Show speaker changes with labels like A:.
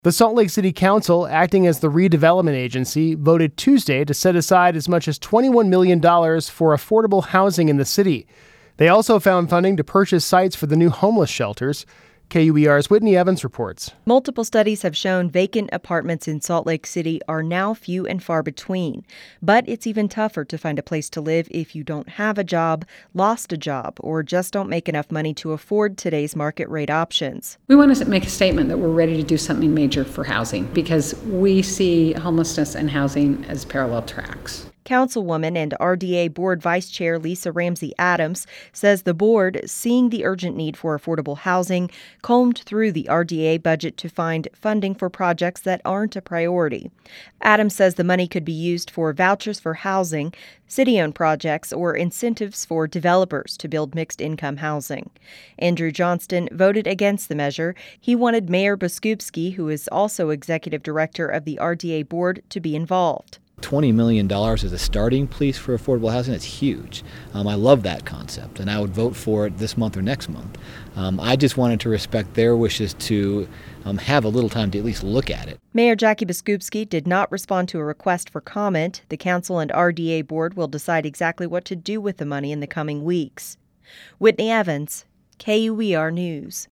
A: The Salt Lake City Council, acting as the redevelopment agency, voted Tuesday to set aside as much as $21 million for affordable housing in the city. They also found funding to purchase sites for the new homeless shelters. KUER's Whitney Evans reports.
B: Multiple studies have shown vacant apartments in Salt Lake City are now few and far between. But it's even tougher to find a place to live if you don't have a job, lost a job, or just don't make enough money to afford today's market rate options.
C: We want to make a statement that we're ready to do something major for housing because we see homelessness and housing as parallel tracks.
B: Councilwoman and RDA Board Vice Chair Lisa Ramsey Adams says the board, seeing the urgent need for affordable housing, combed through the RDA budget to find funding for projects that aren't a priority. Adams says the money could be used for vouchers for housing, city-owned projects, or incentives for developers to build mixed-income housing. Andrew Johnston voted against the measure. He wanted Mayor Biskupski, who is also executive director of the RDA board, to be involved.
D: $20 million as a starting place for affordable housing, that's huge. I love that concept, and I would vote for it this month or next month. I just wanted to respect their wishes to have a little time to at least look at it.
B: Mayor Jackie Biskupski did not respond to a request for comment. The council and RDA board will decide exactly what to do with the money in the coming weeks. Whitney Evans, KUER News.